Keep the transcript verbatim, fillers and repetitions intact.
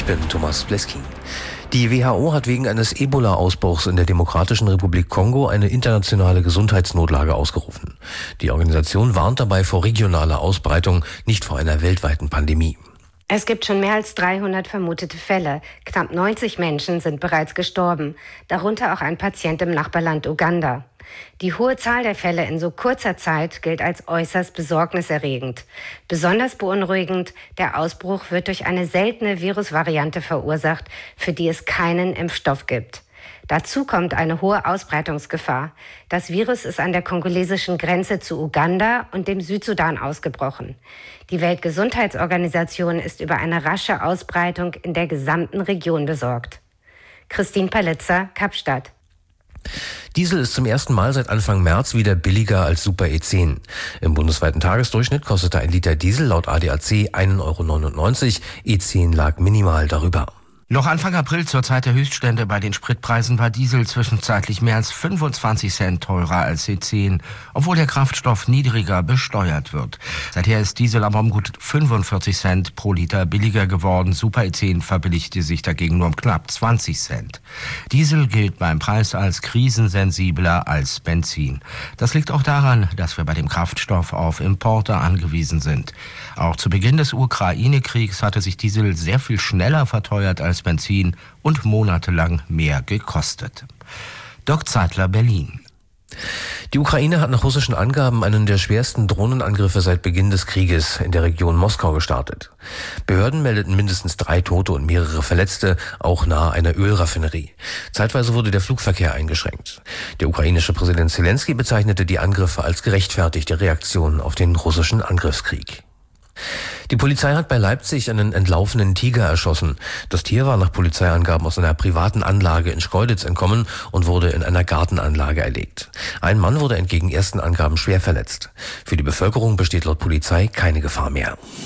bin Thomas Bleskin. Die W H O hat wegen eines Ebola-Ausbruchs in der Demokratischen Republik Kongo eine internationale Gesundheitsnotlage ausgerufen. Die Organisation warnt dabei vor regionaler Ausbreitung, nicht vor einer weltweiten Pandemie. Es gibt schon mehr als dreihundert vermutete Fälle. Knapp neunzig Menschen sind bereits gestorben, darunter auch ein Patient im Nachbarland Uganda. Die hohe Zahl der Fälle in so kurzer Zeit gilt als äußerst besorgniserregend. Besonders beunruhigend, der Ausbruch wird durch eine seltene Virusvariante verursacht, für die es keinen Impfstoff gibt. Dazu kommt eine hohe Ausbreitungsgefahr. Das Virus ist an der kongolesischen Grenze zu Uganda und dem Südsudan ausgebrochen. Die Weltgesundheitsorganisation ist über eine rasche Ausbreitung in der gesamten Region besorgt. Christine Palitzer, Kapstadt. Diesel ist zum ersten Mal seit Anfang März wieder billiger als Super E zehn. Im bundesweiten Tagesdurchschnitt kostete ein Liter Diesel laut A D A C ein Euro neunundneunzig, E zehn lag minimal darüber. Noch Anfang April zur Zeit der Höchststände bei den Spritpreisen war Diesel zwischenzeitlich mehr als fünfundzwanzig Cent teurer als E zehn, obwohl der Kraftstoff niedriger besteuert wird. Seither ist Diesel aber um gut fünfundvierzig Cent pro Liter billiger geworden. Super E zehn verbilligte sich dagegen nur um knapp zwanzig Cent. Diesel gilt beim Preis als krisensensibler als Benzin. Das liegt auch daran, dass wir bei dem Kraftstoff auf Importe angewiesen sind. Auch zu Beginn des Ukraine-Kriegs hatte sich Diesel sehr viel schneller verteuert als Benzin und monatelang mehr gekostet. Dirk Zeitler, Berlin. Die Ukraine hat nach russischen Angaben einen der schwersten Drohnenangriffe seit Beginn des Krieges in der Region Moskau gestartet. Behörden meldeten mindestens drei Tote und mehrere Verletzte, auch nahe einer Ölraffinerie. Zeitweise wurde der Flugverkehr eingeschränkt. Der ukrainische Präsident Zelensky bezeichnete die Angriffe als gerechtfertigte Reaktion auf den russischen Angriffskrieg. Die Polizei hat bei Leipzig einen entlaufenen Tiger erschossen. Das Tier war nach Polizeiangaben aus einer privaten Anlage in Schkeuditz entkommen und wurde in einer Gartenanlage erlegt. Ein Mann wurde entgegen ersten Angaben schwer verletzt. Für die Bevölkerung besteht laut Polizei keine Gefahr mehr.